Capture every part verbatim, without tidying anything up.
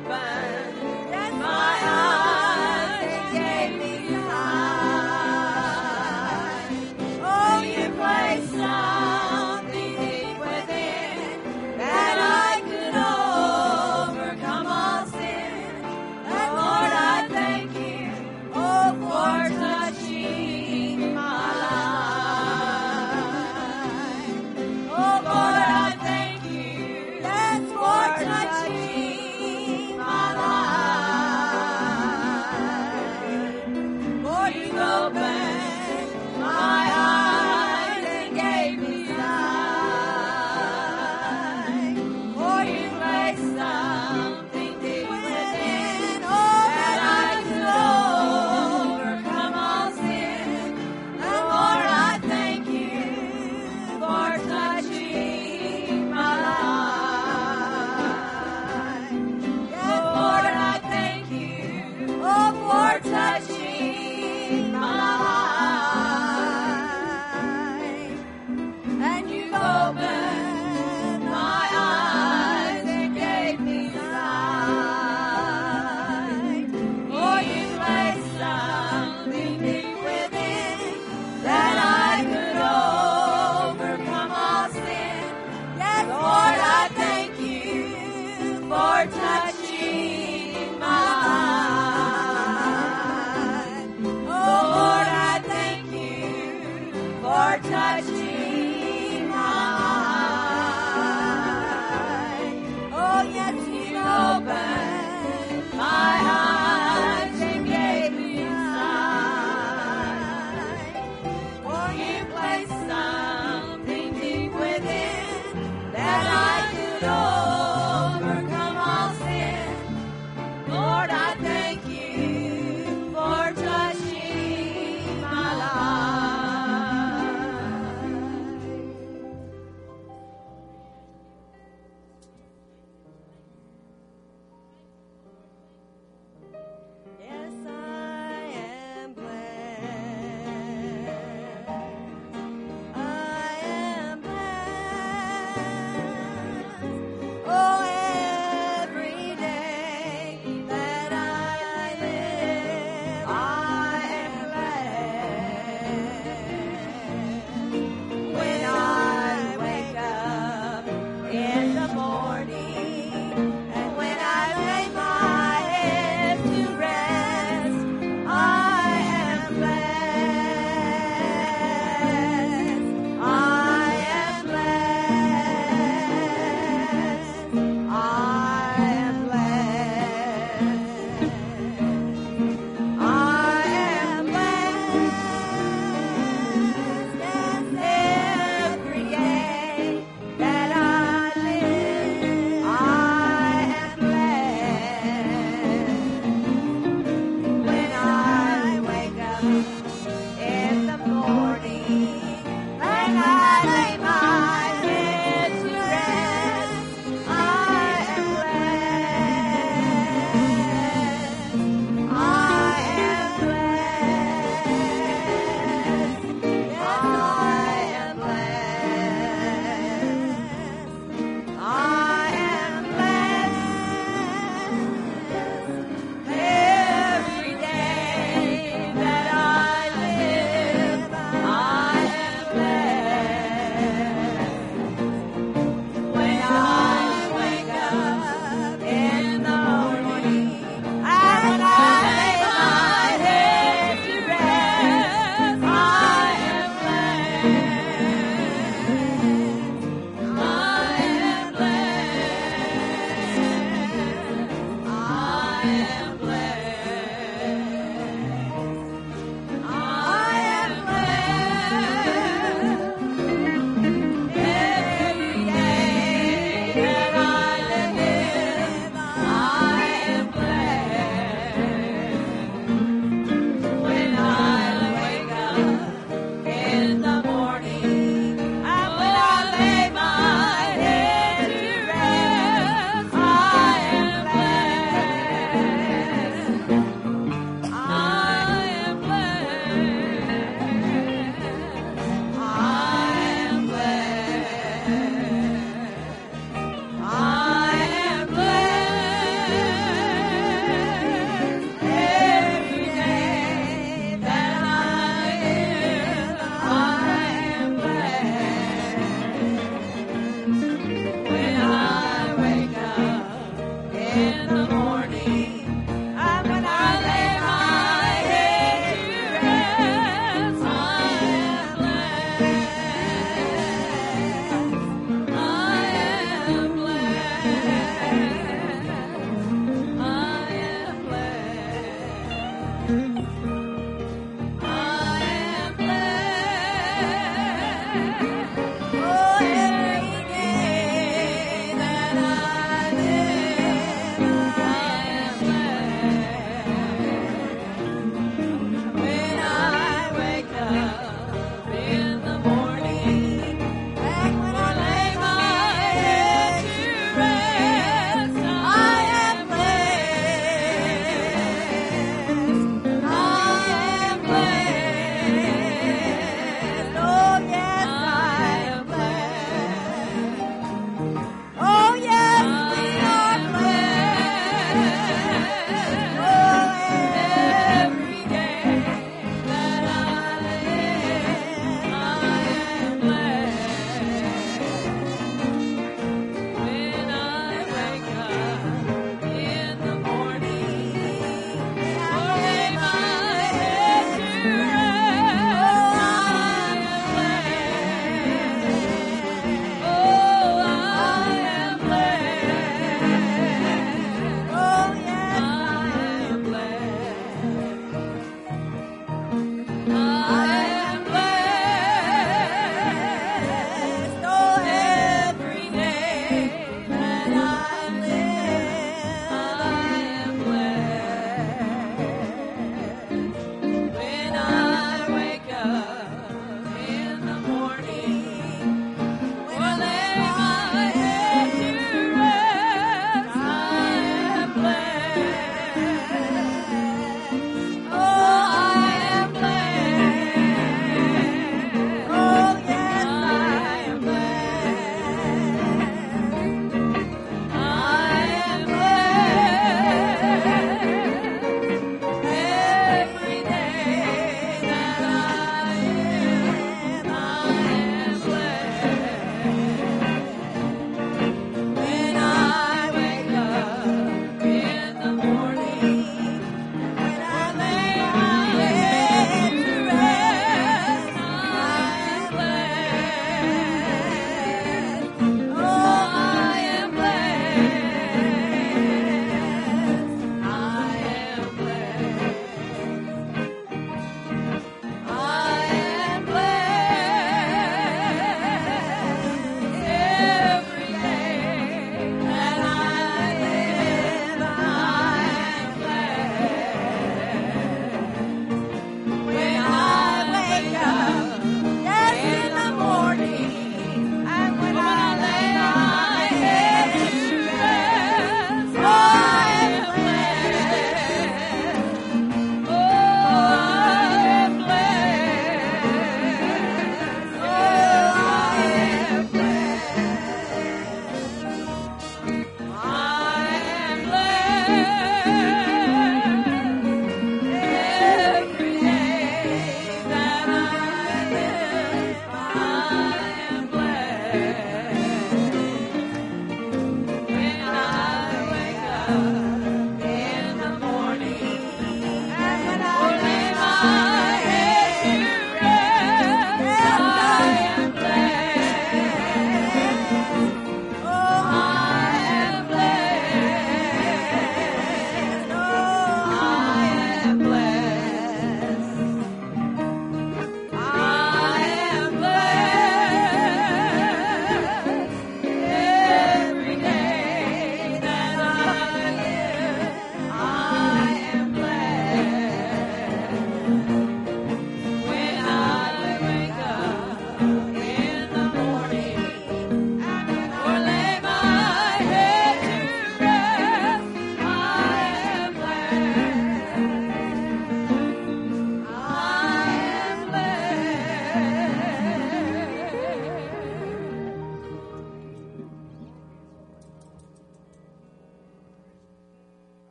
Touching my life.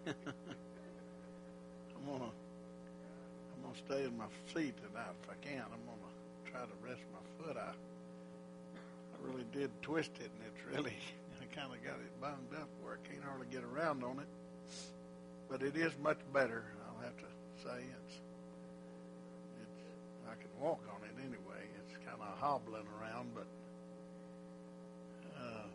I'm gonna I'm gonna stay in my seat tonight if I can. I'm gonna try to rest my foot. I I really did twist it, and it's really I kind of got it bunged up where I can't hardly get around on it. But it is much better. I'll have to say it's it's I can walk on it anyway. It's kind of hobbling around, but uh,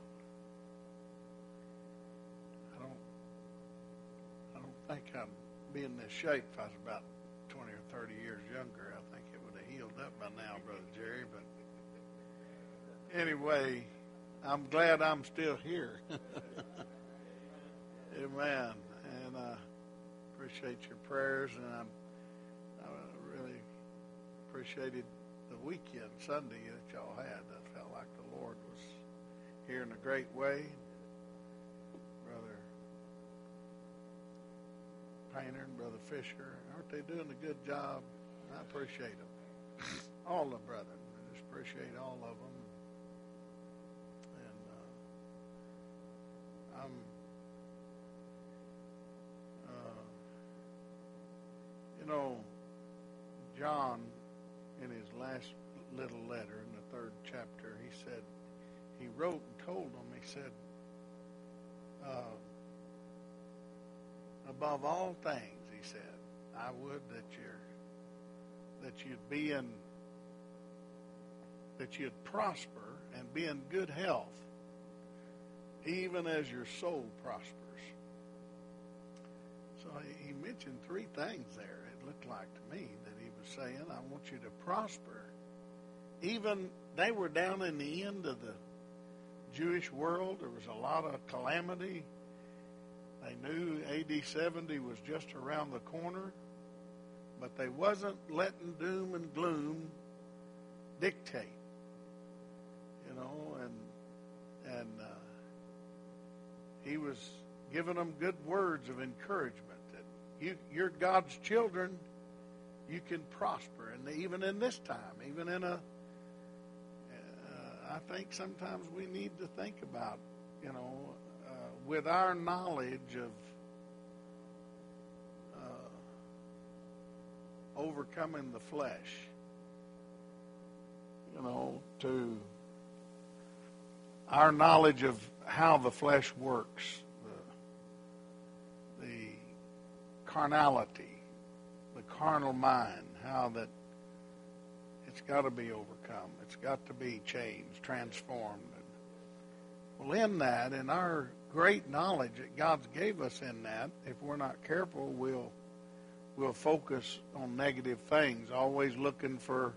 I don't I don't think I'd be in this shape if I was about twenty or thirty years younger. I think it would have healed up by now, Brother Jerry. But anyway, I'm glad I'm still here. Amen. And I appreciate your prayers, and I'm, I really appreciated the weekend, Sunday, that y'all had. I felt like the Lord was here in a great way. Brother Painter and Brother Fisher, aren't they doing a good job? I appreciate them. All the brethren. I just appreciate all of them. And uh, I'm You know, John, in his last little letter in the third chapter, he said, he wrote and told them, he said, uh, above all things, he said, I would that you're, that you'd be in, that you'd prosper and be in good health, even as your soul prospers. So he mentioned three things there. Looked like to me that he was saying, I want you to prosper. Even they were down in the end of the Jewish world. There was a lot of calamity. They knew A D seventy was just around the corner, but they wasn't letting doom and gloom dictate, you know, and and uh, he was giving them good words of encouragement. You, you're God's children. You can prosper, and even in this time, even in a, uh, I think sometimes we need to think about, you know, uh, with our knowledge of uh, overcoming the flesh, you know, to our knowledge of how the flesh works. Carnality, the carnal mind, how that it's got to be overcome. It's got to be changed, transformed. Well, in that, in our great knowledge that God's gave us in that, if we're not careful, we'll we'll focus on negative things, always looking for,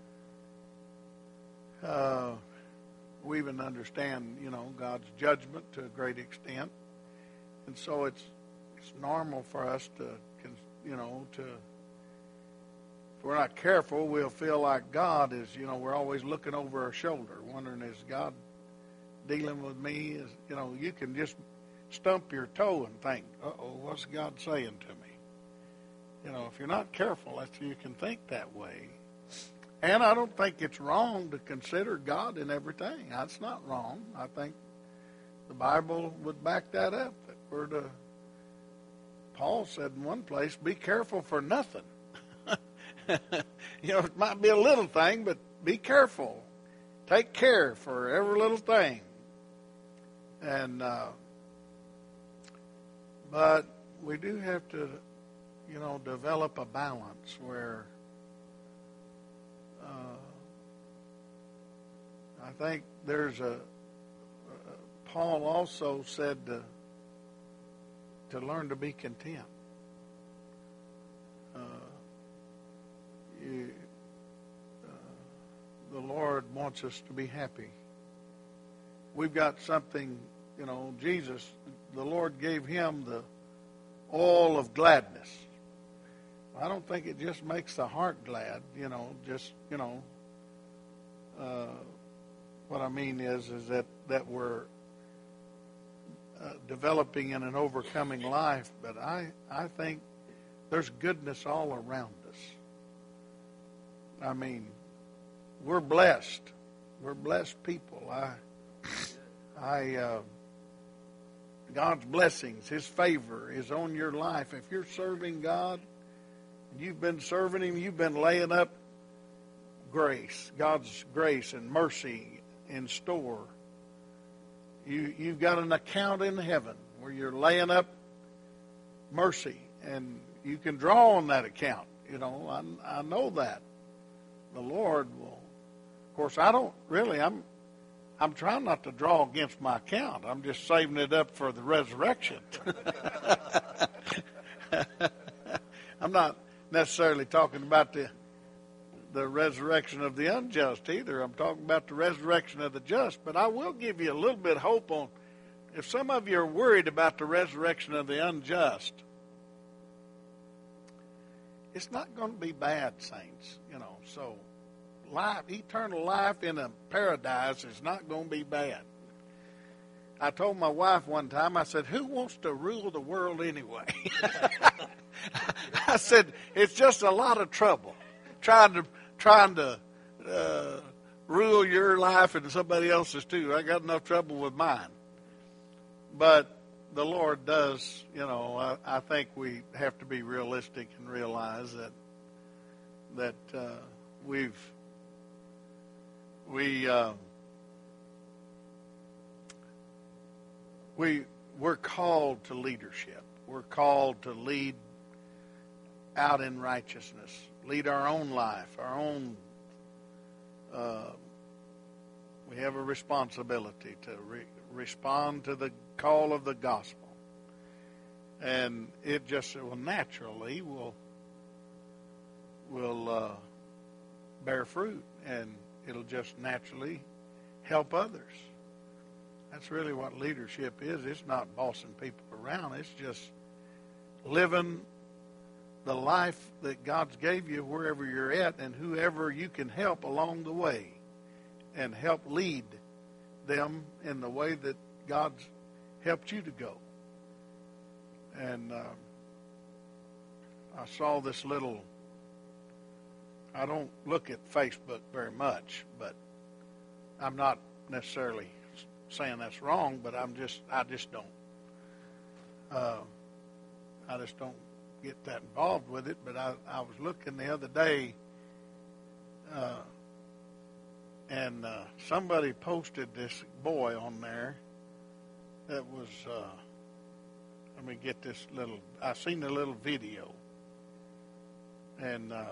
uh, we even understand, you know, God's judgment to a great extent. And so it's It's normal for us to, you know, to, if we're not careful, we'll feel like God is, you know, we're always looking over our shoulder, wondering, is God dealing with me? Is, you know, you can just stump your toe and think, uh-oh, what's God saying to me? You know, if you're not careful, that's, you can think that way. And I don't think it's wrong to consider God in everything. That's not wrong. I think the Bible would back that up, that we're to, Paul said in one place, be careful for nothing. You know, it might be a little thing, but be careful. Take care for every little thing. And, uh, but we do have to, you know, develop a balance where uh, I think there's a, uh, Paul also said to, to learn to be content. Uh, you, uh, the Lord wants us to be happy. We've got something, you know, Jesus, the Lord gave him the oil of gladness. I don't think it just makes the heart glad, you know, just, you know, uh, what I mean is, is that, that we're Uh, developing in an overcoming life, but I, I think there's goodness all around us. I mean, we're blessed. We're blessed people. I, I, uh, God's blessings, His favor is on your life. If you're serving God, you've been serving Him, you've been laying up grace, God's grace and mercy in store. You, you've got an account in heaven where you're laying up mercy, and you can draw on that account. You know, I, I know that. The Lord will. Of course, I don't really, I'm I'm trying not to draw against my account. I'm just saving it up for the resurrection. I'm not necessarily talking about the the resurrection of the unjust either. I'm talking about the resurrection of the just. But I will give you a little bit of hope on, if some of you are worried about the resurrection of the unjust, it's not going to be bad, saints. You know, so life, eternal life in a paradise is not going to be bad. I told my wife one time, I said, who wants to rule the world anyway? I said, it's just a lot of trouble trying to trying to uh, rule your life and somebody else's too. I got enough trouble with mine. But the Lord does, you know, I, I think we have to be realistic and realize that that uh, we've we uh, we we're called to leadership. We're called to lead out in righteousness, lead our own life, our own. Uh, we have a responsibility to re- respond to the call of the gospel, and it just will naturally will will uh, bear fruit, and it'll just naturally help others. That's really what leadership is. It's not bossing people around. It's just living the life that God's gave you wherever you're at, and whoever you can help along the way, and help lead them in the way that God's helped you to go. And uh, I saw this little, I don't look at Facebook very much, but I'm not necessarily saying that's wrong, but I'm just, I just don't, uh, I just don't get that involved with it. But I, I was looking the other day, uh, and uh, somebody posted this boy on there that was, uh, let me get this little, I seen the little video, and uh,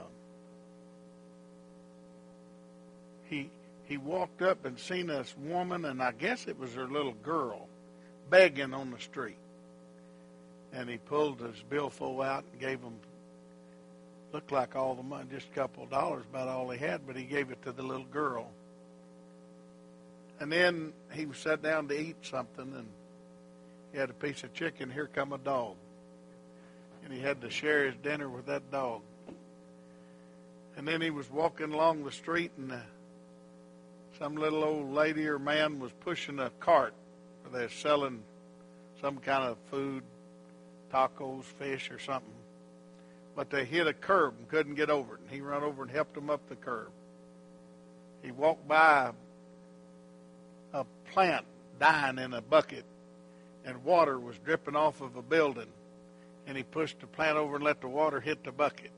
he he walked up and seen this woman, and I guess it was her little girl, begging on the street. And he pulled his billfold out and gave him, looked like all the money, just a couple of dollars, about all he had, but he gave it to the little girl. And then he sat down to eat something, and he had a piece of chicken. Here come a dog. And he had to share his dinner with that dog. And then he was walking along the street, and uh, some little old lady or man was pushing a cart where they're selling some kind of food, tacos, fish, or something. But they hit a curb and couldn't get over it. And he ran over and helped them up the curb. He walked by a plant dying in a bucket, and water was dripping off of a building. And he pushed the plant over and let the water hit the bucket.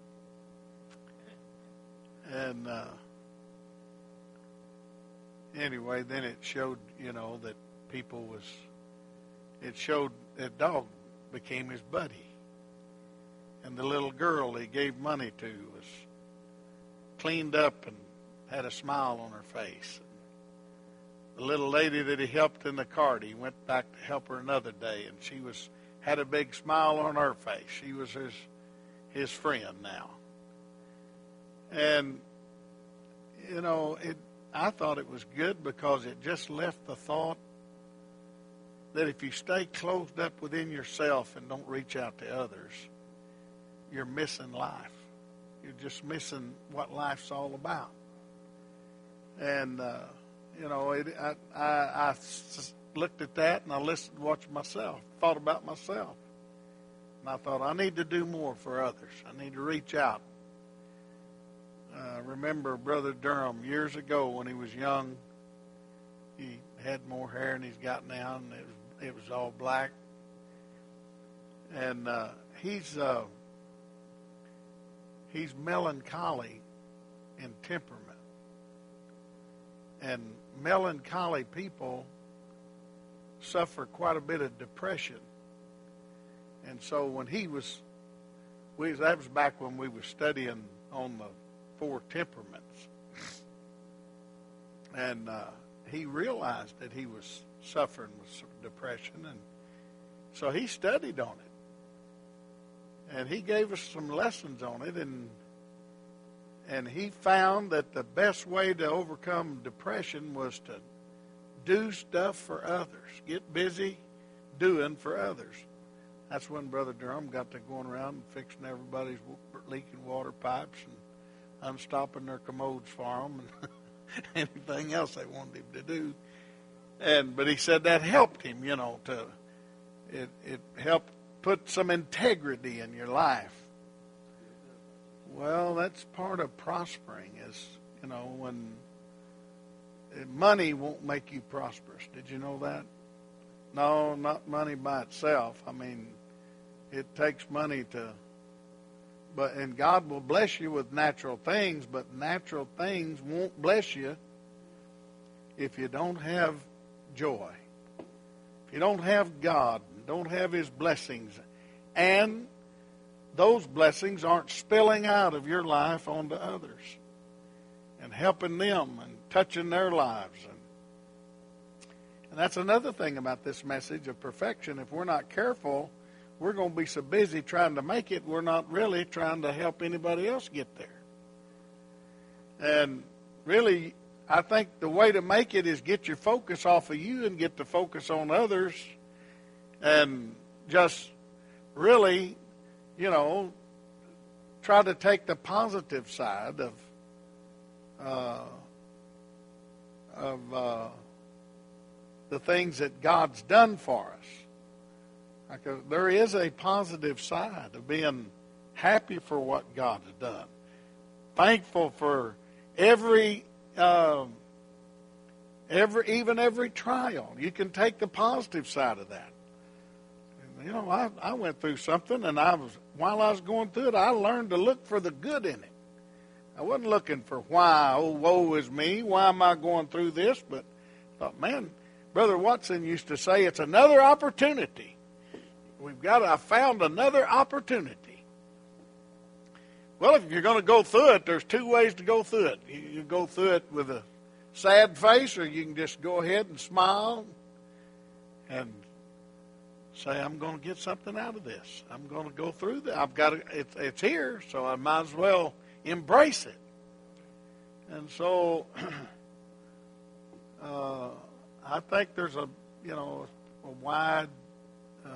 And uh, anyway, then it showed, you know, that people was, it showed that dog became his buddy. And the little girl he gave money to was cleaned up and had a smile on her face. The little lady that he helped in the cart, he went back to help her another day, and she was had a big smile on her face. She was his his friend now. And, you know, it. I thought it was good because it just left the thought that if you stay closed up within yourself and don't reach out to others, you're missing life. You're just missing what life's all about. And, uh, you know, it, I, I, I looked at that, and I listened, watched myself, thought about myself. And I thought, I need to do more for others. I need to reach out. I uh, remember Brother Durham years ago when he was young. He had more hair than he's got now, and it was It was all black. And uh, he's uh, he's melancholy in temperament. And melancholy people suffer quite a bit of depression. And so when he was, we, that was back when we were studying on the four temperaments. And uh, he realized that he was suffering with some depression. And so he studied on it. And he gave us some lessons on it. And and he found that the best way to overcome depression was to do stuff for others. Get busy doing for others. That's when Brother Durham got to going around and fixing everybody's leaking water pipes and unstopping their commodes for them and anything else they wanted him to do. And but he said that helped him, you know, to it it helped put some integrity in your life. Well, that's part of prospering is, you know, when money won't make you prosperous. Did you know that? No, not money by itself. I mean, it takes money to, but and God will bless you with natural things, but natural things won't bless you if you don't have joy. If you don't have God, don't have His blessings, and those blessings aren't spilling out of your life onto others and helping them and touching their lives. And, and that's another thing about this message of perfection. If we're not careful, we're going to be so busy trying to make it, we're not really trying to help anybody else get there. And really, I think the way to make it is get your focus off of you and get the focus on others and just really, you know, try to take the positive side of uh, of uh, the things that God's done for us. Because there is a positive side of being happy for what God has done, thankful for every, um, every even every trial. You can take the positive side of that. You know, I, I went through something, and I was while I was going through it, I learned to look for the good in it. I wasn't looking for why, oh, woe is me, why am I going through this? But I thought, man, Brother Watson used to say, it's another opportunity. We've got, I found another opportunity. Well, if you're going to go through it, there's two ways to go through it. You, you go through it with a sad face, or you can just go ahead and smile and say, I'm going to get something out of this. I'm going to go through that. I've got it. It's, it's here, so I might as well embrace it. And so, uh, I think there's a, you know, a wide uh,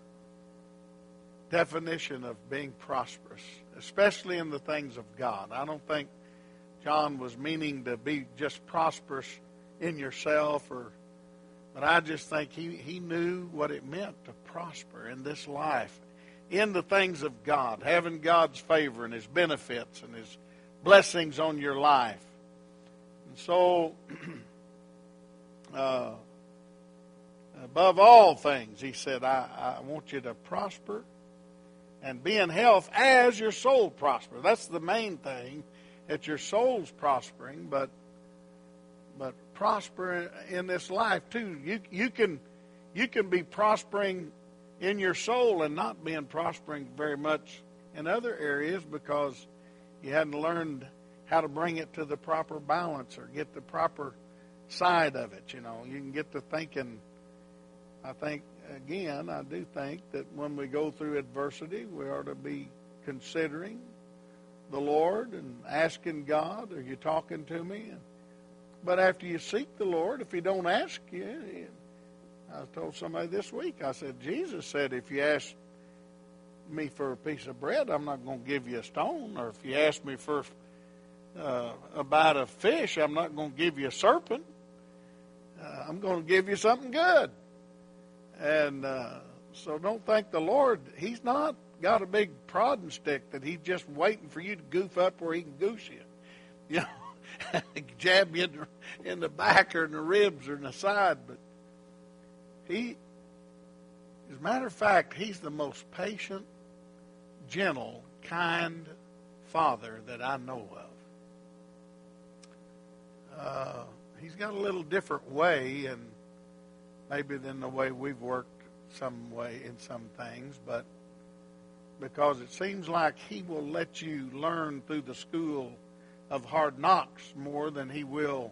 definition of being prosperous, especially in the things of God. I don't think John was meaning to be just prosperous in yourself or But I just think he, he knew what it meant to prosper in this life, in the things of God, having God's favor and His benefits and His blessings on your life. And so, uh, above all things, he said, I, I want you to prosper and be in health as your soul prospers. That's the main thing, that your soul's prospering, but But prosper in this life too. You you can you can be prospering in your soul and not being prospering very much in other areas because you hadn't learned how to bring it to the proper balance or get the proper side of it. You know, you can get to thinking. I think again, I do think that when we go through adversity, we ought to be considering the Lord and asking God, "Are you talking to me?" And, But after you seek the Lord, if He don't ask you, I told somebody this week, I said, Jesus said, if you ask me for a piece of bread, I'm not going to give you a stone. Or if you ask me for uh, a bite of fish, I'm not going to give you a serpent. Uh, I'm going to give you something good. And uh, so don't think the Lord, He's not got a big prodding stick that He's just waiting for you to goof up where He can goose you. You know? Jab you in the, in the back or in the ribs or in the side, but he As a matter of fact, he's the most patient, gentle, kind father that I know of. Uh, he's got a little different way, and maybe than the way we've worked some way in some things, but because it seems like he will let you learn through the school of hard knocks more than he will,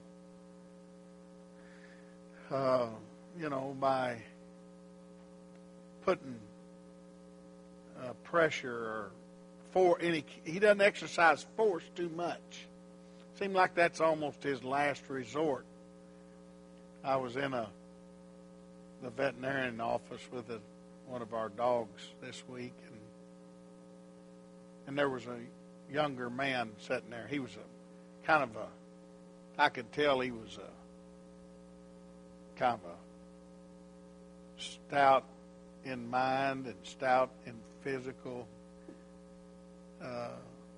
uh, you know, by putting uh, pressure or for any. He doesn't exercise force too much. Seems like that's almost his last resort. I was in a the veterinarian office with a, one of our dogs this week, and and there was a younger man sitting there. He was a kind of a, I could tell he was a kind of a stout in mind and stout in physical. Uh,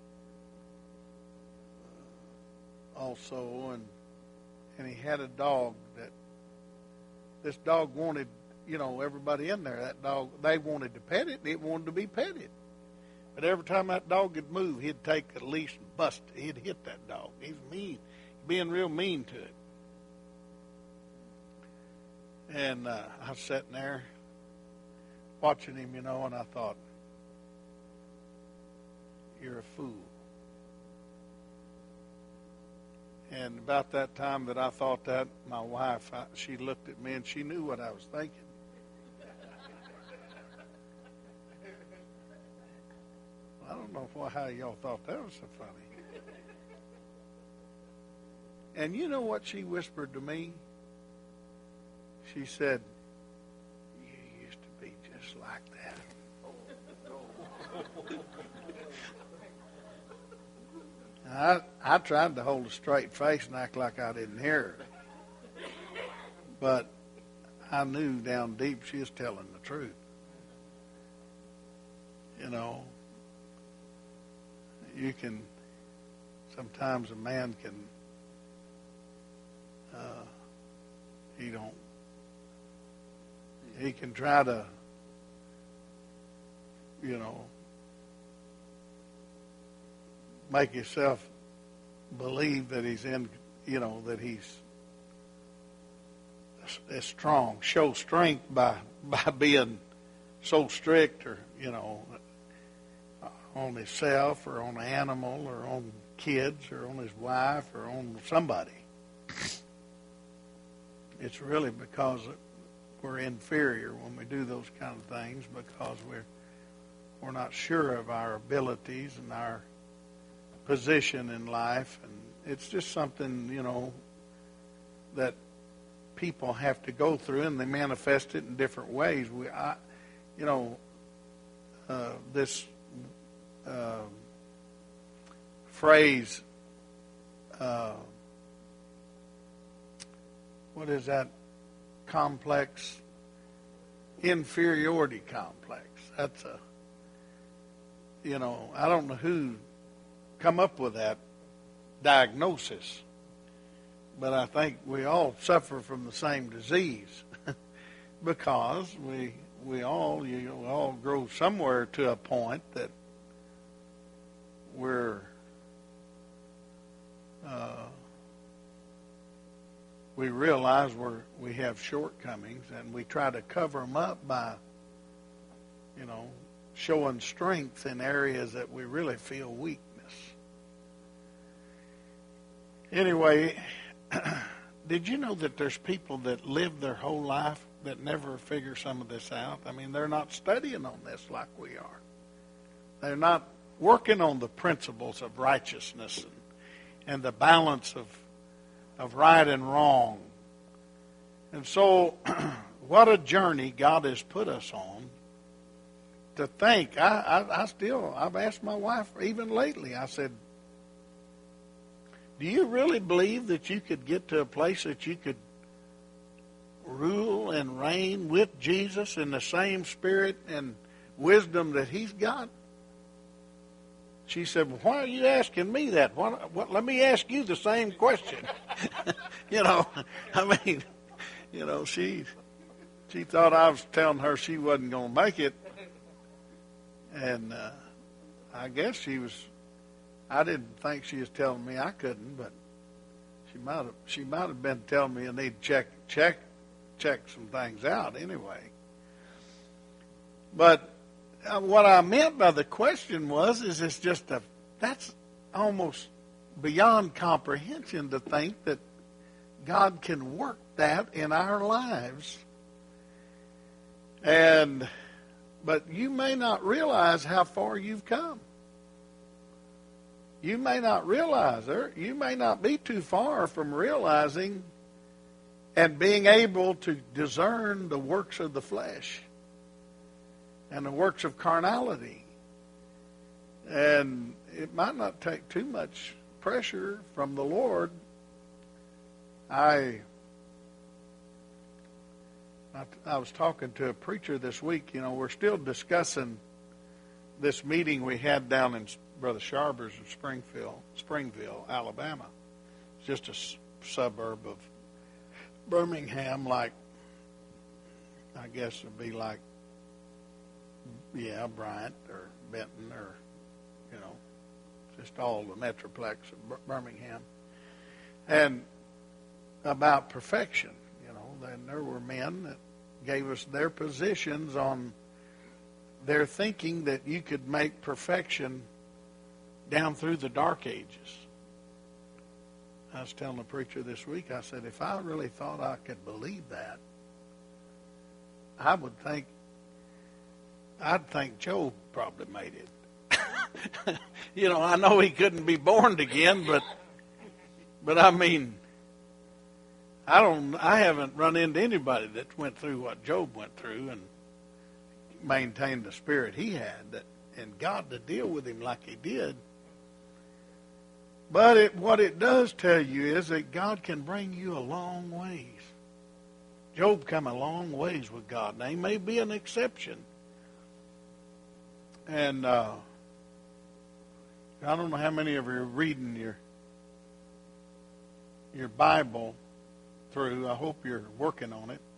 also, and and he had a dog that this dog wanted, you know, everybody in there, that dog, they wanted to pet it, and it wanted to be petted. But every time that dog would move, he'd take a leash and bust it. He'd hit that dog. He was mean, being real mean to it. And uh, I was sitting there watching him, you know, and I thought, you're a fool. And about that time that I thought that, my wife, I, she looked at me and she knew what I was thinking. I don't know why, how y'all thought that was so funny. And you know what she whispered to me? She said, you used to be just like that. I, I tried to hold a straight face and act like I didn't hear her. But I knew down deep she was telling the truth. You know, you can, sometimes a man can, uh, he don't, he can try to, you know, make himself believe that he's in, you know, that he's is strong, show strength by by being so strict, or, you know, on himself or on an animal or on kids or on his wife or on somebody. It's really because we're inferior when we do those kind of things, because we're we're not sure of our abilities and our position in life, and it's just something, you know, that people have to go through, and they manifest it in different ways. We, I, you know, uh, this uh, phrase, uh, what is that? Complex, inferiority complex. That's a, you know, I don't know who come up with that diagnosis, but I think we all suffer from the same disease because we we all you know, we all grow somewhere to a point that we're uh, we realize we're we have shortcomings, and we try to cover them up by, you know, showing strength in areas that we really feel weakness. Anyway, did you know that there's people that live their whole life that never figure some of this out? I mean, they're not studying on this like we are. They're not working on the principles of righteousness and, and the balance of of right and wrong. And so, what a journey God has put us on. To think, I, I, I still, I've asked my wife even lately, I said, do you really believe that you could get to a place that you could rule and reign with Jesus in the same spirit and wisdom that He's got? She said, well, why are you asking me that? What, what, let me ask you the same question. You know, I mean, you know, she, She thought I was telling her she wasn't going to make it. And uh, I guess she was, I didn't think she was telling me I couldn't, but she might have, she might have been telling me I need to check, check, check some things out anyway. But uh, what I meant by the question was, is it's just a, that's almost beyond comprehension to think that God can work that in our lives. And, but you may not realize how far you've come. You may not realize, or you may not be too far from realizing and being able to discern the works of the flesh and the works of carnality. And it might not take too much pressure from the Lord. I, I I was talking to a preacher this week. You know, we're still discussing this meeting we had down in Brother Sharber's in Springfield, Springville, Alabama. It's just a s- suburb of Birmingham, like, I guess it would be like, yeah, Bryant or Benton or, you know, just all the metroplex of Birmingham. And about perfection, you know, then there were men that gave us their positions on their thinking that you could make perfection down through the dark ages. I was telling the preacher this week, I said, if I really thought I could believe that, I would think, I'd think Job probably made it. You know, I know he couldn't be born again, but, but I mean, I don't, I haven't run into anybody that went through what Job went through and maintained the spirit he had, that, and God to deal with him like he did. But it, what it does tell you is that God can bring you a long ways. Job come a long ways with God. Now, he may be an exception. And uh, I don't know how many of you are reading your your Bible through. I hope you're working on it.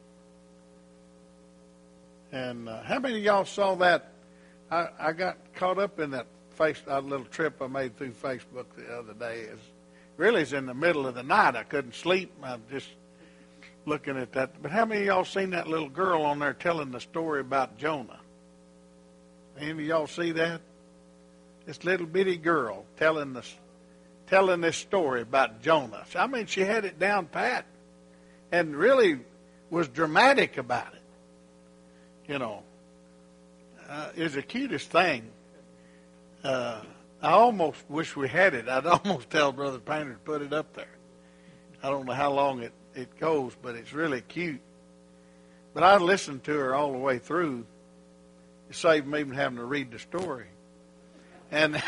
And uh, how many of y'all saw that? I, I got caught up in that face, that little trip I made through Facebook the other day. It's, really, it's in the middle of the night. I couldn't sleep. I'm just looking at that. But how many of y'all seen that little girl on there telling the story about Jonah? Any of y'all see that? This little bitty girl telling this, telling this story about Jonah. I mean, she had it down pat and really was dramatic about it. You know, uh, it's the cutest thing. Uh, I almost wish we had it. I'd almost tell Brother Painter to put it up there. I don't know how long it, it goes, but it's really cute. But I listened to her all the way through. It saved me even having to read the story. And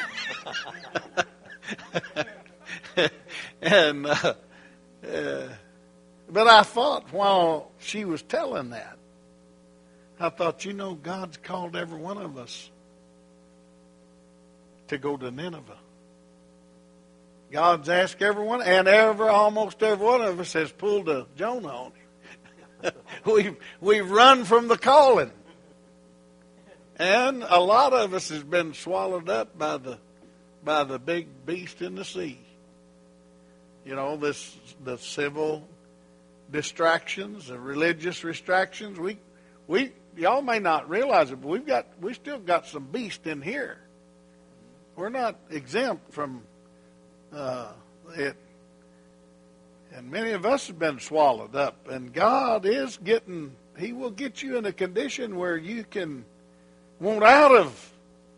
and uh, uh, but I thought while she was telling that, I thought, you know, God's called every one of us to go to Nineveh. God's asked everyone, and every almost every one of us has pulled a Jonah on him. we've we've run from the calling. And a lot of us has been swallowed up by the by the big beast in the sea. You know, this the civil distractions, the religious distractions. We we y'all may not realize it, but we've got we still got some beast in here. We're not exempt from uh, it. And many of us have been swallowed up. And God is getting, He will get you in a condition where you can want out of,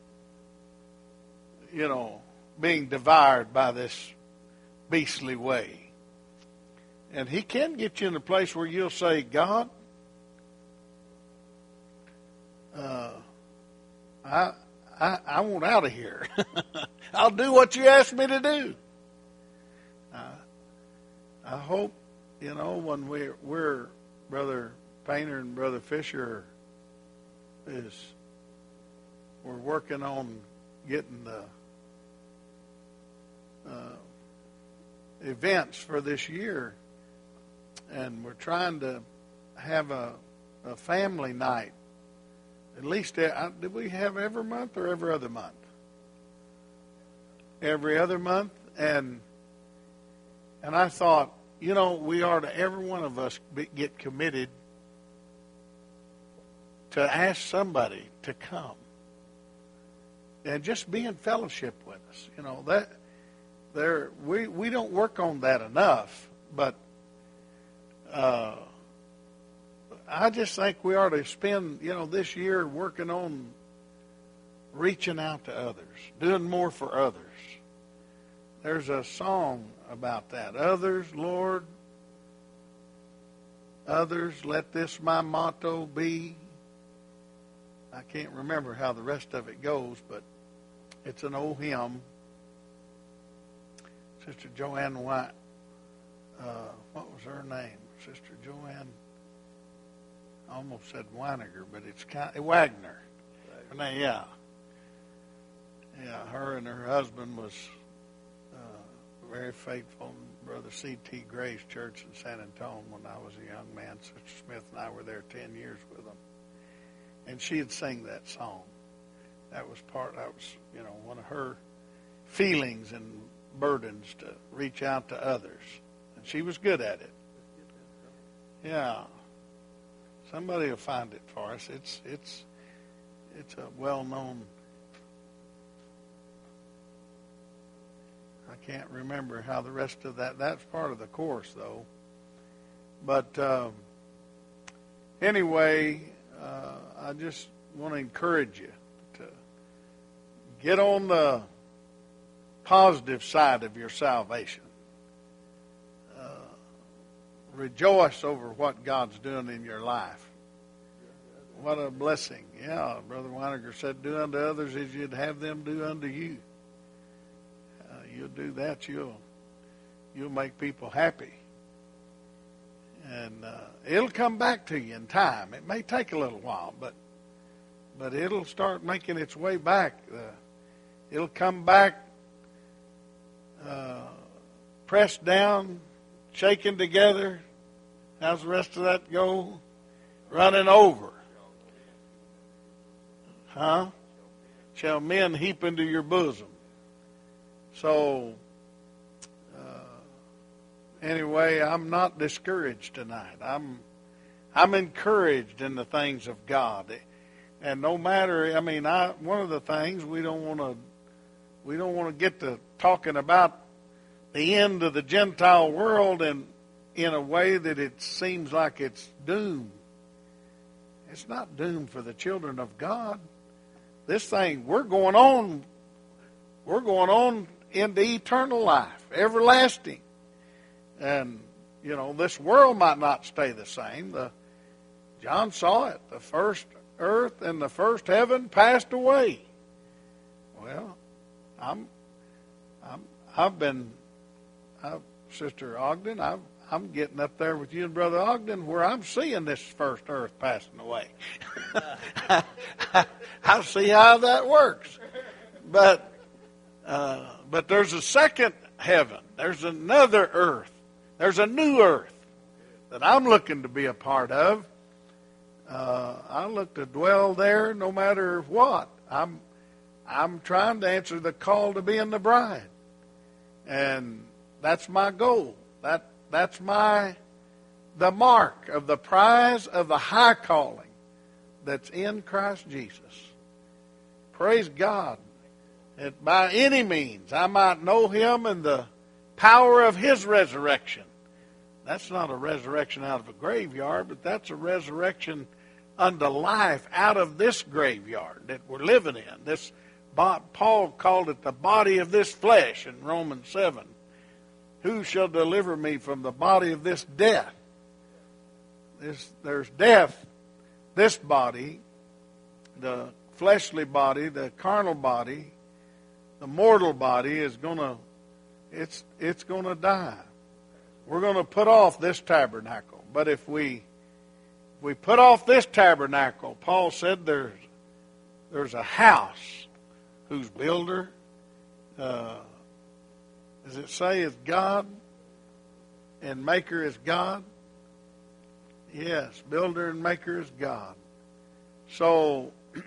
you know, being devoured by this beastly way. And He can get you in a place where you'll say, God, uh, I, I, I want out of here. I'll do what you asked me to do. Uh, I hope, you know, when we're, we're Brother Painter and Brother Fisher is, we're working on getting the uh, events for this year, and we're trying to have a a family night. At least, uh, did we have every month or every other month? Every other month. And and I thought, you know, we are to, every one of us, be, get committed to ask somebody to come and just be in fellowship with us. You know, that there we, we don't work on that enough, but uh, I just think we ought to spend, you know, this year working on reaching out to others, doing more for others. There's a song about that. Others, Lord, others, let this my motto be. I can't remember how the rest of it goes, but it's an old hymn. Sister Joanne White, uh, what was her name? Sister Joanne, I almost said Weiniger, but it's kind of, Wagner. Her name, yeah. Yeah, her and her husband was uh, very faithful in Brother C T Gray's church in San Antonio when I was a young man. Sister Smith and I were there ten years with them. And she'd sing that song. That was part, that was, you know, one of her feelings and burdens to reach out to others. And she was good at it. Yeah. Somebody will find it for us. It's it's it's a well-known, I can't remember how the rest of that, that's part of the course though. But um, anyway, uh, I just want to encourage you to get on the positive side of your salvation. Uh, rejoice over what God's doing in your life. What a blessing. Yeah, Brother Weiniger said, do unto others as you'd have them do unto you. Uh, you'll do that, you'll, you'll make people happy. And uh, it'll come back to you in time. It may take a little while, but but it'll start making its way back. Uh, it'll come back uh, pressed down, shaken together. How's the rest of that go? Running over. Huh? Shall men heap into your bosom. So, anyway, I'm not discouraged tonight. I'm I'm encouraged in the things of God. And no matter, I mean, I one of the things we don't want to we don't want to get to talking about the end of the Gentile world in in a way that it seems like it's doomed. It's not doomed for the children of God. This thing, we're going on we're going on into eternal life, everlasting. And, you know, this world might not stay the same. The, John saw it. The first earth and the first heaven passed away. Well, I'm, I'm, I've been, I've, Sister Ogden, I've, I'm getting up there with you and Brother Ogden where I'm seeing this first earth passing away. I see how that works. But, uh, but there's a second heaven. There's another earth. There's a new earth that I'm looking to be a part of. Uh, I look to dwell there no matter what. I'm I'm trying to answer the call to being the bride. And that's my goal. That that's my the mark of the prize of the high calling that's in Christ Jesus. Praise God. That by any means I might know Him and the power of His resurrection. That's not a resurrection out of a graveyard, but that's a resurrection unto life out of this graveyard that we're living in. This Paul called it the body of this flesh in Romans seven. Who shall deliver me from the body of this death? This, there's death. This body, the fleshly body, the carnal body, the mortal body is going to It's it's going to die. We're going to put off this tabernacle. But if we if we put off this tabernacle, Paul said there's there's a house whose builder, uh, does it say is God and maker is God? Yes, builder and maker is God. So,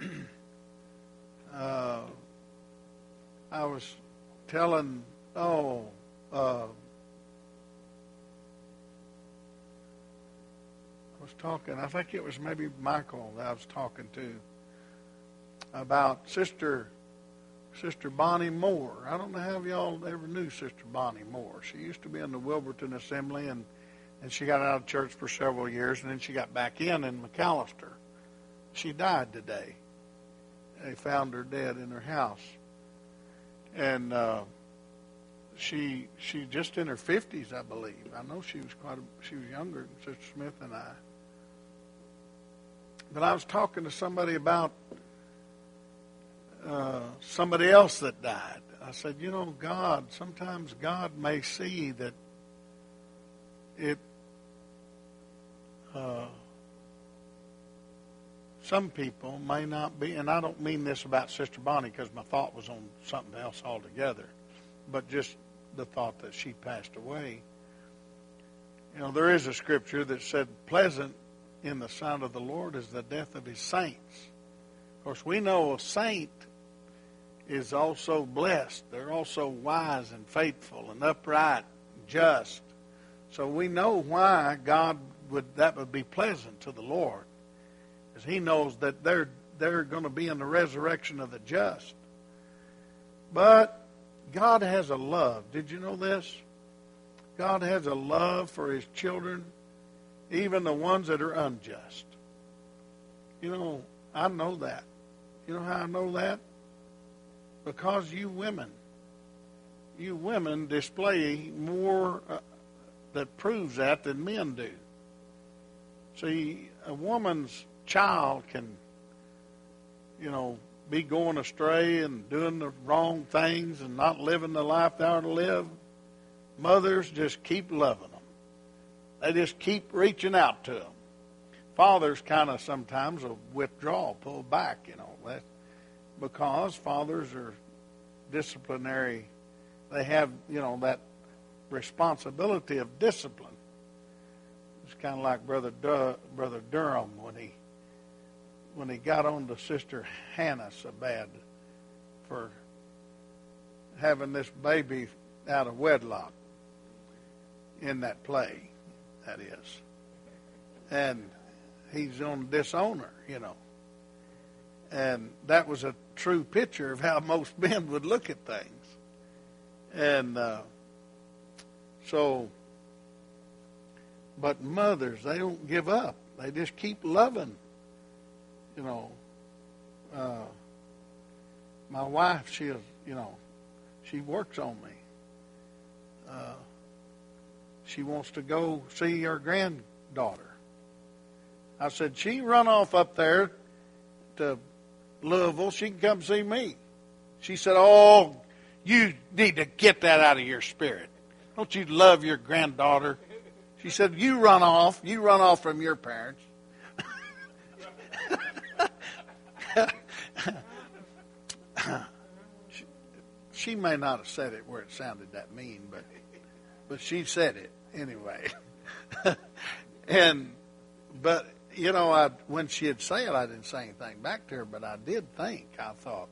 uh, I was telling, oh, uh, I was talking, I think it was maybe Michael that I was talking to about Sister Sister Bonnie Moore. I don't know how y'all ever knew Sister Bonnie Moore. She used to be in the Wilburton Assembly, and, and she got out of church for several years, and then she got back in in McAllister. She died today. They found her dead in her house. And uh, she she just in her fifties, I believe. I know she was quite a, she was younger than Sister Smith and I. But I was talking to somebody about uh, somebody else that died. I said, you know, God, sometimes God may see that it, uh, some people may not be, and I don't mean this about Sister Bonnie because my thought was on something else altogether, but just the thought that she passed away. You know, there is a scripture that said, pleasant in the sight of the Lord is the death of his saints. Of course, we know a saint is also blessed. They're also wise and faithful and upright and just. So we know why God would, that would be pleasant to the Lord. Because he knows that they're, they're going to be in the resurrection of the just. But God has a love. Did you know this? God has a love for his children, even the ones that are unjust. You know, I know that. You know how I know that? Because you women, you women display more uh, that proves that than men do. See, a woman's child can, you know, be going astray and doing the wrong things and not living the life they are to live. Mothers just keep loving them. They just keep reaching out to them. Fathers kind of sometimes will withdraw, pull back, you know. That's because fathers are disciplinary. They have, you know, that responsibility of discipline. It's kind of like Brother Dur- Brother Durham when he when he got on to Sister Hannah so bad for having this baby out of wedlock in that play, that is. And he's going to disown her, you know. And that was a true picture of how most men would look at things. And uh, so, but mothers, they don't give up. They just keep loving. You know, uh, my wife, she is, you know, she works on me. Uh, she wants to go see her granddaughter. I said, she run off up there to Louisville. She can come see me. She said, oh, you need to get that out of your spirit. Don't you love your granddaughter? She said, you run off. You run off from your parents. she, she may not have said it where it sounded that mean, but but she said it anyway. and but you know, I when she'd say it, I didn't say anything back to her, but I did think. I thought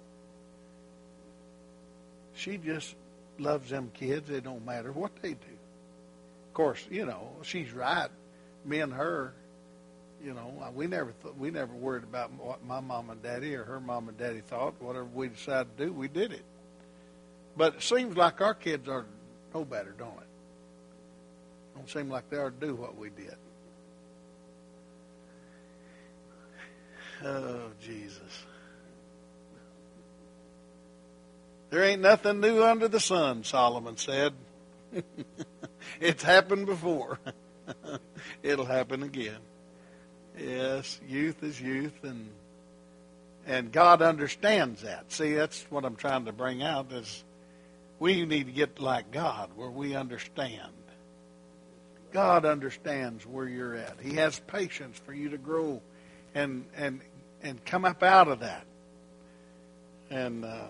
she just loves them kids. It don't matter what they do. Of course, you know she's right. Me and her. You know, we never th- we never worried about what my mom and daddy or her mom and daddy thought. Whatever we decided to do, we did it. But it seems like our kids are no better, don't it? Don't seem like they ought to do what we did. Oh, Jesus. There ain't nothing new under the sun, Solomon said. It's happened before. It'll happen again. Yes, youth is youth, and and God understands that. See, that's what I'm trying to bring out is we need to get like God, where we understand. God understands where you're at. He has patience for you to grow and and and come up out of that. And uh,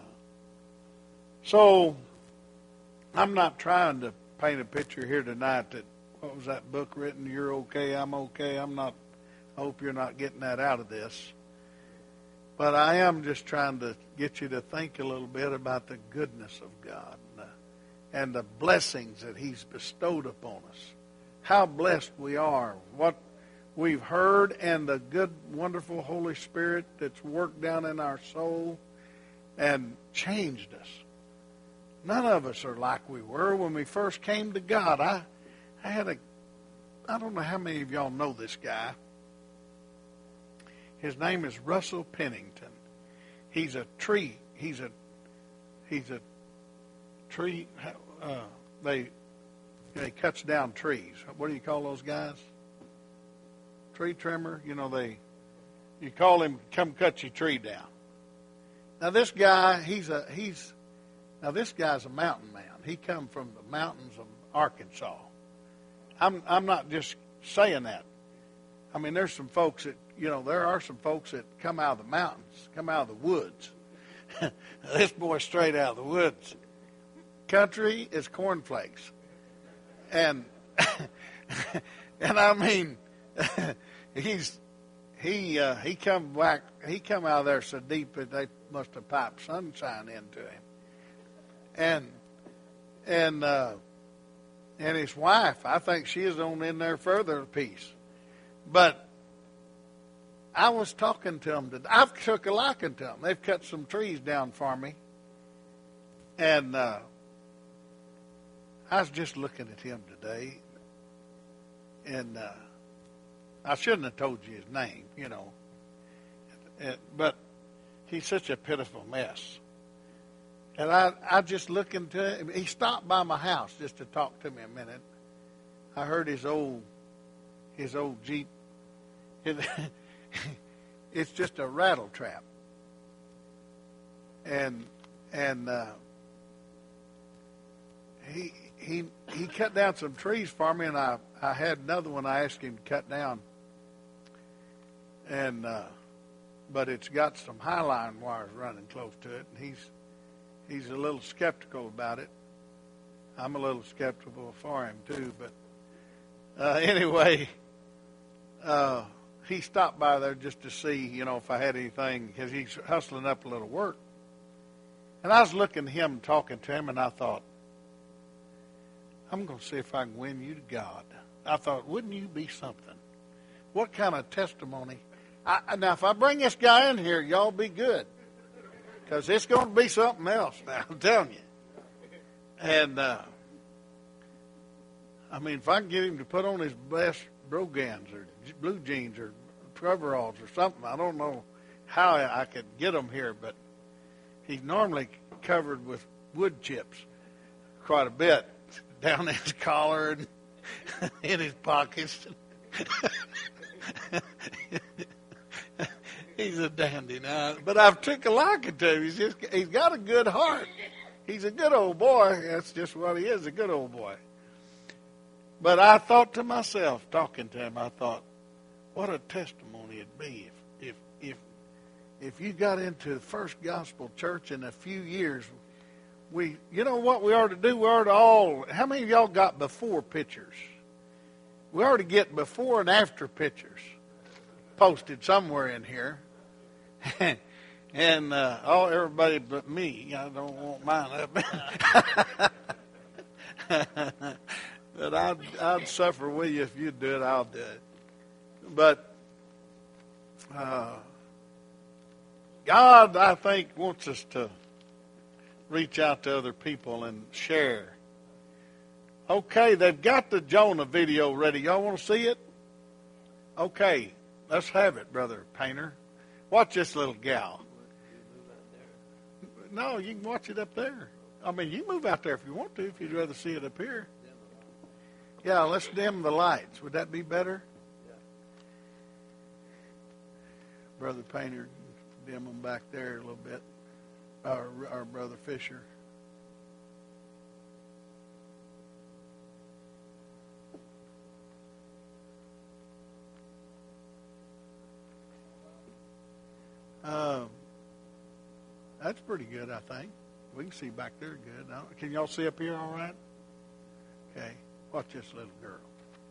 so I'm not trying to paint a picture here tonight that, what was that book written? You're okay, I'm okay. I'm not, I hope you're not getting that out of this. But I am just trying to get you to think a little bit about the goodness of God and the, and the blessings that He's bestowed upon us. How blessed we are. What we've heard and the good, wonderful Holy Spirit that's worked down in our soul and changed us. None of us are like we were when we first came to God. I, I had a, I don't know how many of y'all know this guy. His name is Russell Pennington. He's a tree. He's a, he's a tree. Uh, they, he cuts down trees. What do you call those guys? Tree trimmer. You know they, you call him come cut your tree down. Now this guy, he's a he's. Now, this guy's a mountain man. He come from the mountains of Arkansas. I'm I'm not just saying that. I mean, there's some folks that, you know, there are some folks that come out of the mountains, come out of the woods. This boy's straight out of the woods. Country is cornflakes. And, and I mean, he's, he uh, he come back, he come out of there so deep that they must have piped sunshine into him. And and uh, and his wife, I think she is on in there further a piece. But I was talking to them today. I've took a liking to them. They've cut some trees down for me. And uh, I was just looking at him today. And uh, I shouldn't have told you his name, you know. But he's such a pitiful mess. And I, I just looked into him. He stopped by my house just to talk to me a minute. I heard his old, his old Jeep. It, it's just a rattle trap. And and uh, he he he cut down some trees for me, and I, I had another one I asked him to cut down. And uh, but it's got some highline wires running close to it, and he's. He's a little skeptical about it. I'm a little skeptical for him, too. But uh, anyway, uh, he stopped by there just to see, you know, if I had anything, because he's hustling up a little work. And I was looking at him, talking to him, and I thought, I'm going to see if I can win you to God. I thought, wouldn't you be something? What kind of testimony? I, now, if I bring this guy in here, y'all be good. Because it's going to be something else now, I'm telling you. And, uh, I mean, if I can get him to put on his best brogans or blue jeans or coveralls or something, I don't know how I could get him here, but he's normally covered with wood chips quite a bit down his collar and in his pockets. He's a dandy now, but I've took a liking to him. He's just, he's got a good heart. He's a good old boy. That's just what he is, a good old boy. But I thought to myself, talking to him, I thought, what a testimony it'd be if if if if you got into the First Gospel Church in a few years. We, you know what we ought to do? We ought to all. How many of y'all got before pictures? We ought to get before and after pictures posted somewhere in here. And uh, all everybody but me, I don't want mine up. But I'd, I'd suffer with you if you do it. I'll do it. But uh, God, I think, wants us to reach out to other people and share. Okay, they've got the Jonah video ready. Y'all want to see it? Okay, let's have it, Brother Painter. Watch this little gal. No, you can watch it up there. I mean, you can move out there if you want to, if you'd rather see it up here. Yeah, let's dim the lights. Would that be better? Brother Painter, dim them back there a little bit. Our, our Brother Fisher. Uh, that's pretty good, I think. We can see back there good. Now, can y'all see up here all right? Okay. Watch this little girl.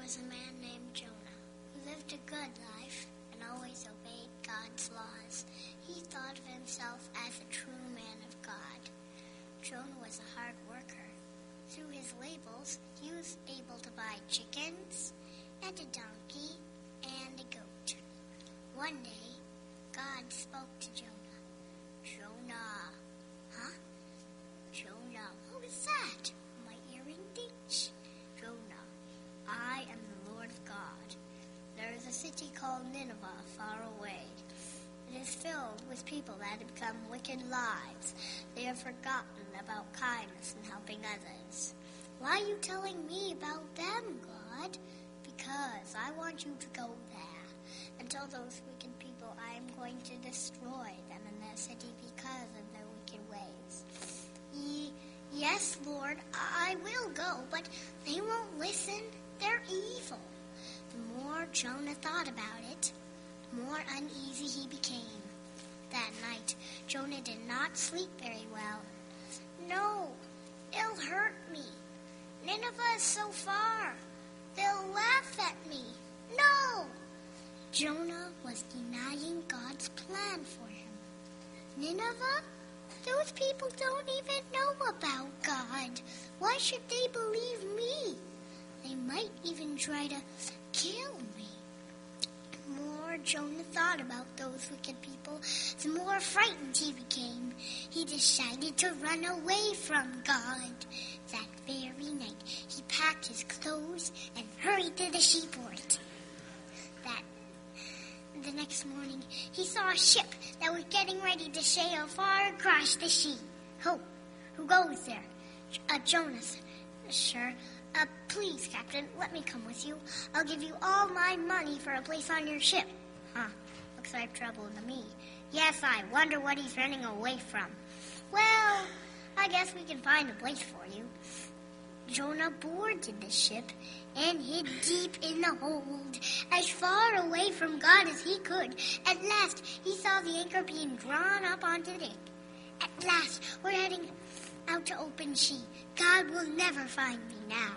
was a man named Jonah who lived a good life and always obeyed God's laws. He thought of himself as a true man of God. Jonah was a hard worker. Through his labels, he was able to buy chickens and a donkey and a goat. One day, God spoke to Jonah. Jonah. Huh? Jonah. Who is that? My earring dings. Jonah. I am the Lord God. There is a city called Nineveh far away. It is filled with people that have become wicked lives. They have forgotten about kindness and helping others. Why are you telling me about them, God? Because I want you to go there and tell those wicked people I am going to destroy them in their city because of their wicked ways. Ye, yes, Lord, I will go, but they won't listen. They're evil. The more Jonah thought about it, the more uneasy he became. That night, Jonah did not sleep very well. No, it'll hurt me. Nineveh is so far. They'll laugh at me. No! Jonah was denying God's plan for him. Nineveh? Those people don't even know about God. Why should they believe me? They might even try to kill me. The more Jonah thought about those wicked people, the more frightened he became. He decided to run away from God. That very night, he packed his clothes and hurried to the seaport. That the next morning, he saw a ship that was getting ready to sail far across the sea. Who? Who goes there? Uh, Jonas, sir. Uh, please, Captain, let me come with you. I'll give you all my money for a place on your ship. Huh, looks like trouble to me. Yes, I wonder what he's running away from. Well, I guess we can find a place for you. Jonah boarded the ship and hid deep in the hold, as far away from God as he could. At last, he saw the anchor being drawn up onto the deck. At last, we're heading out to open sea. God will never find me now.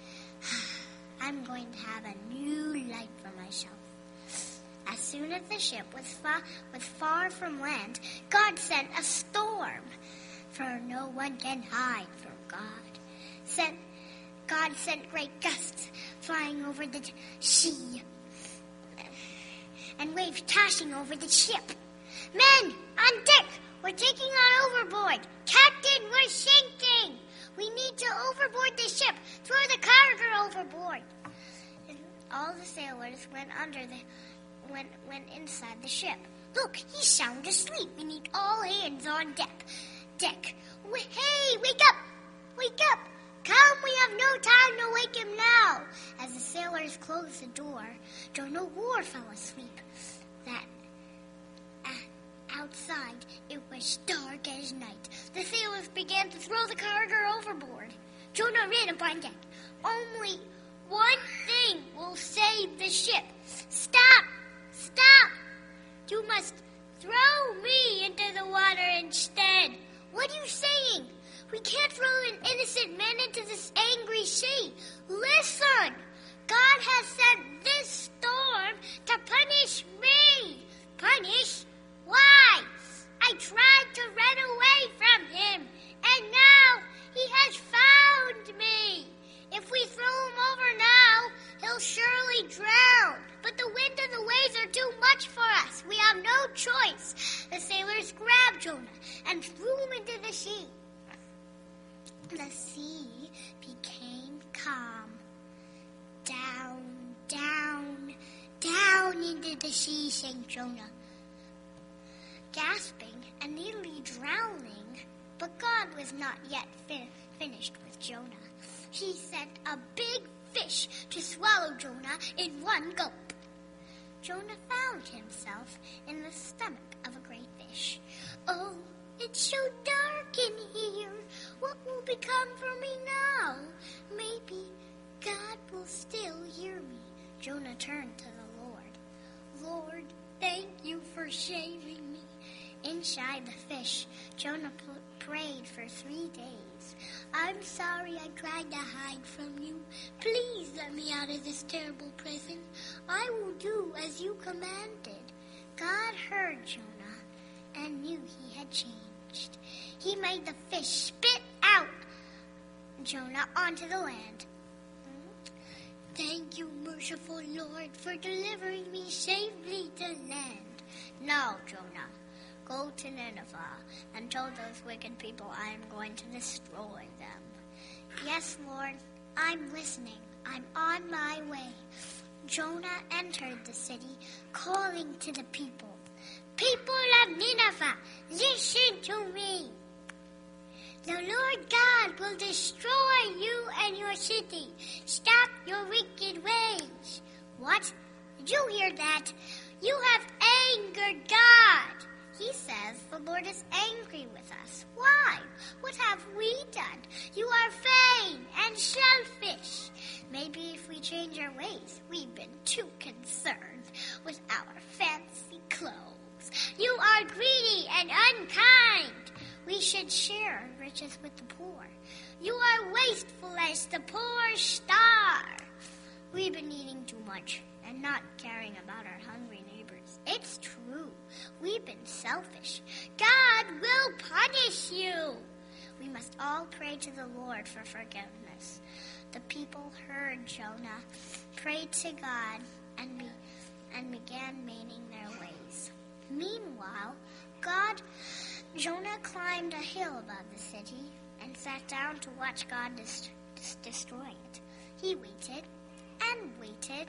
I'm going to have a new life for myself. As soon as the ship was far, was far from land, God sent a storm, for no one can hide from God. Sent, God sent great gusts flying over the sea and waves tossing over the ship. Men, on deck, we're taking on overboard. Captain, we're sinking. We need to overboard the ship. Throw the cargo overboard. And all the sailors went under the, went, went inside the ship. Look, he's sound asleep. We need all hands on deck. Deck. We, hey, wake up! Wake up! Come, we have no time to wake him now. As the sailors closed the door, Jonah War fell asleep. That uh, outside, it was dark as night. The sailors began to throw the cargo overboard. Jonah ran up on deck. Only one thing will save the ship. Stop! Stop! You must throw me into the water instead. What are you saying? We can't throw an innocent man into this angry sea. Listen! God has sent this storm to punish me. Punish? Why? I tried to run away from him, and now he has found me. If we throw him over now, he'll surely drown. But the wind and the waves are too much for us. We have no choice. The sailors grabbed Jonah and threw him into the sea. The sea became calm. Down, down, down into the sea sank Jonah, gasping and nearly drowning. But God was not yet fi- finished with Jonah. He sent a big fish to swallow Jonah in one gulp. Jonah found himself in the stomach of a great fish. Oh, it's so dark in here. What will become for me now? Maybe God will still hear me. Jonah turned to the Lord. Lord, thank you for saving me. Inside the fish, Jonah pl- prayed for three days. I'm sorry I tried to hide from you. Please let me out of this terrible prison. I will do as you commanded. God heard Jonah and knew he had changed. He made the fish spit out Jonah onto the land. Thank you, merciful Lord, for delivering me safely to land. Now, Jonah, go to Nineveh and tell those wicked people I am going to destroy them. Yes, Lord, I'm listening. I'm on my way. Jonah entered the city, calling to the people. People of Nineveh, listen to me. The Lord God will destroy you and your city. Stop your wicked ways. What? Did you hear that? You have angered God. He says the Lord is angry with us. Why? What have we done? You are vain and selfish. Maybe if we change our ways, we've been too concerned with our fancy clothes. You are greedy and unkind. We should share our riches with the poor. You are wasteful as the poor star. We've been eating too much and not caring about our hungry neighbors. It's true. We've been selfish. God will punish you. We must all pray to the Lord for forgiveness. The people heard Jonah, prayed to God, and, be, and began mending their ways. Meanwhile, God... Jonah climbed a hill above the city and sat down to watch God dis- dis- destroy it. He waited and waited.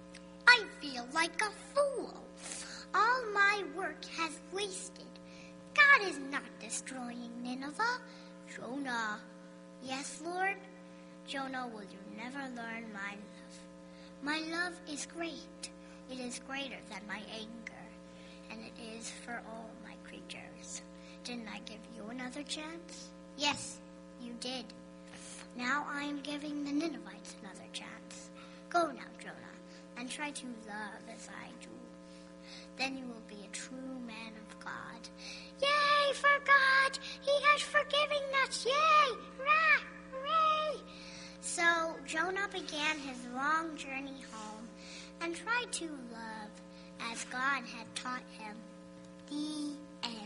I feel like a fool. All my work has wasted. God is not destroying Nineveh. Jonah. Yes, Lord. Jonah, will you never learn my love? My love is great. It is greater than my anger, and it is for all my creatures. Didn't I give you another chance? Yes, you did. Now I am giving the Ninevites another chance. Go now, Jonah, and try to love as I do. Then you will be a true man of God. Yay for God! He has forgiven us! Yay! Rah! Hooray! So Jonah began his long journey home and tried to love as God had taught him. The end.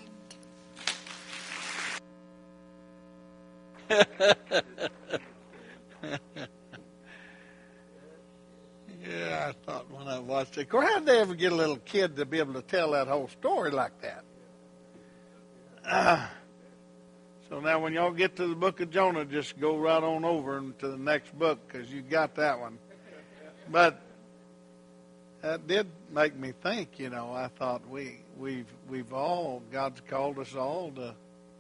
Yeah, I thought when I watched it. Of course, how did they ever get a little kid to be able to tell that whole story like that? Uh, so now when y'all get to the book of Jonah, just go right on over to the next book because you got that one. But that did make me think, you know, I thought we, we've, we've all, God's called us all to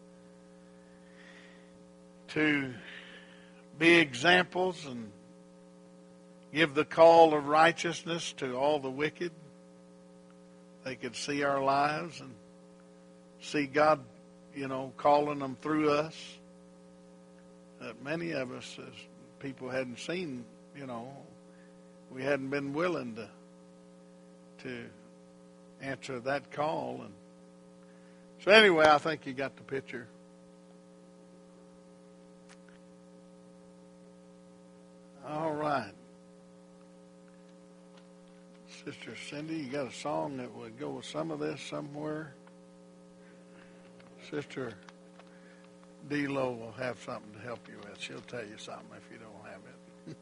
to be examples and give the call of righteousness to all the wicked. They could see our lives and see God, you know, calling them through us. That many of us, as people hadn't seen, you know, we hadn't been willing to to answer that call. And so anyway, I think you got the picture. All right. Sister Cindy, you got a song that would go with some of this somewhere? Sister D-Lo will have something to help you with. She'll tell you something if you don't have it.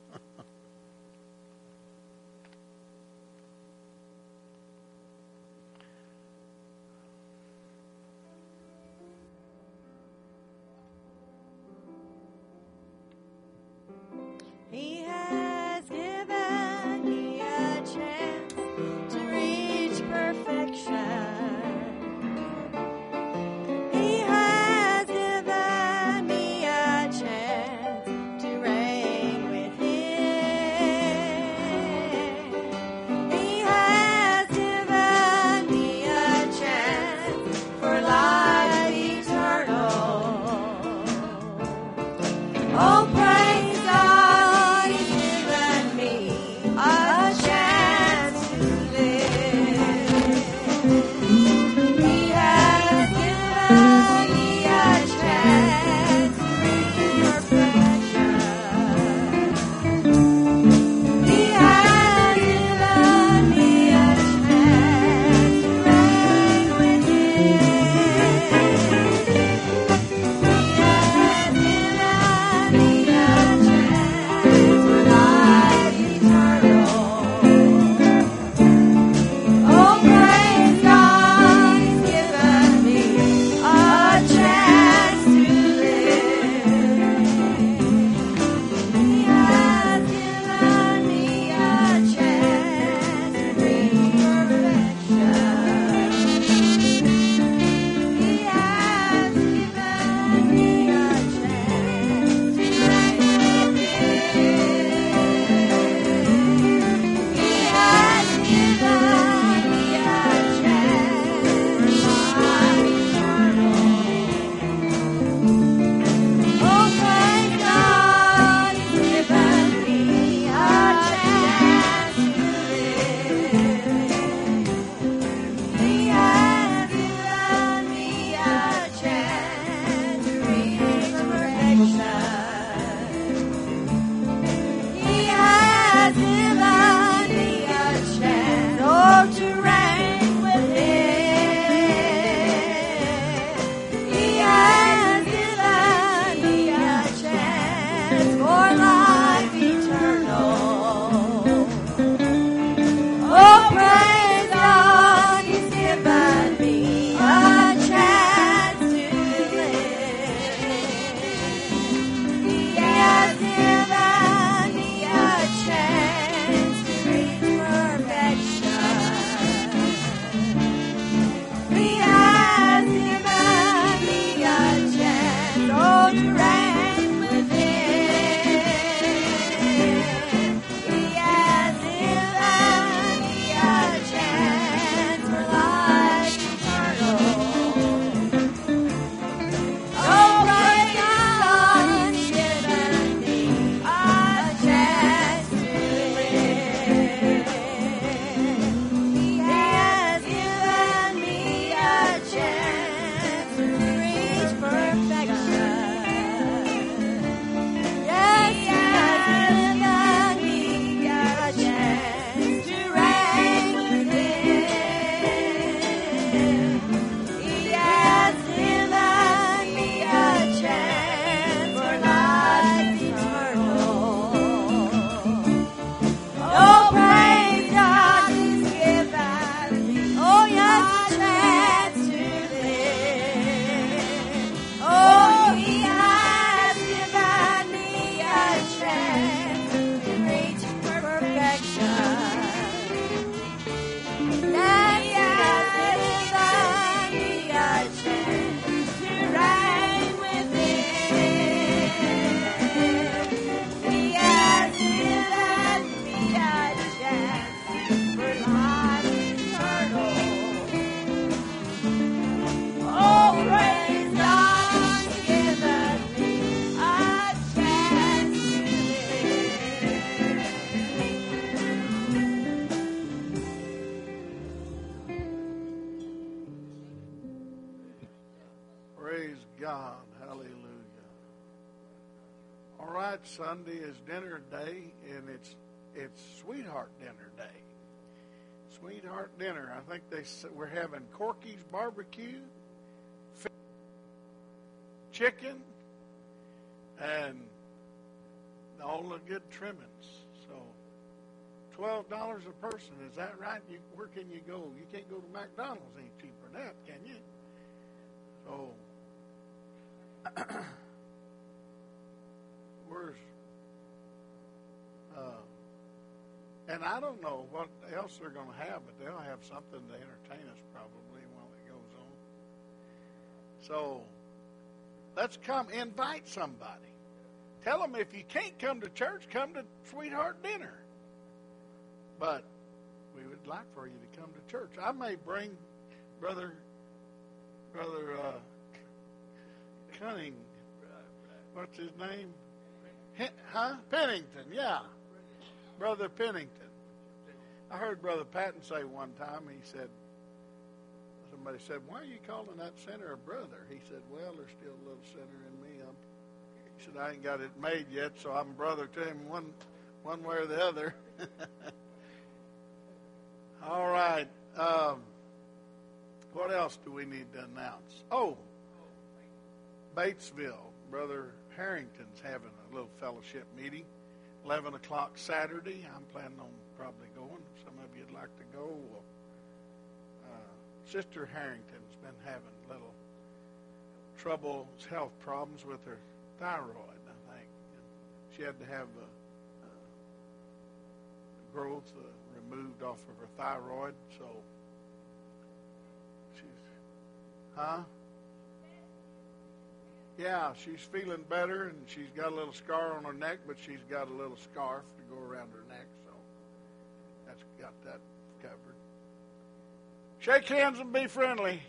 He has given me a chance to reach perfection. He has given me a chance to reign with Praise God. Hallelujah. All right, Sunday is dinner day, and it's it's sweetheart dinner day. Sweetheart dinner. I think they s- we're having Corky's barbecue, fish, chicken, and all the good trimmings. So twelve dollars a person. Is that right? You, where can you go? You can't go to McDonald's any cheaper than that, can you? So where's uh, and I don't know what else they're going to have, but they'll have something to entertain us probably while it goes on. So let's come invite somebody. Tell them if you can't come to church, come to Sweetheart Dinner. But we would like for you to come to church. I may bring Brother Brother uh, Cunning. What's his name? H- huh? Pennington, yeah. Brother Pennington. I heard Brother Patton say one time, he said, somebody said, why are you calling that sinner a brother? He said, well, there's still a little sinner in me. I'm, he said, I ain't got it made yet, so I'm brother to him one, one way or the other. All right. Um, what else do we need to announce? Oh, Batesville. Brother Harrington's having a little fellowship meeting, eleven o'clock Saturday. I'm planning on probably going. If some of you'd like to go. Well, uh, Sister Harrington's been having little trouble, health problems with her thyroid, I think. And she had to have a, a growth uh, removed off of her thyroid, so she's, huh? Yeah, she's feeling better, and she's got a little scar on her neck, but she's got a little scarf to go around her neck, so that's got that covered. Shake hands and be friendly.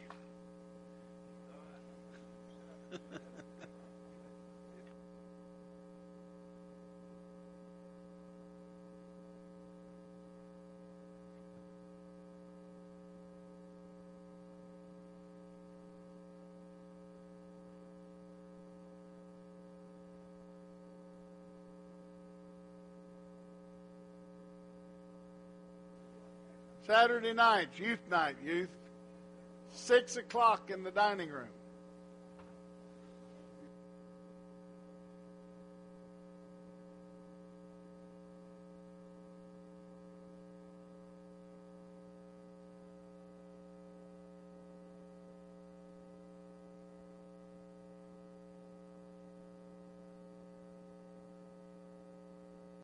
Saturday night, youth night, youth. Six o'clock in the dining room.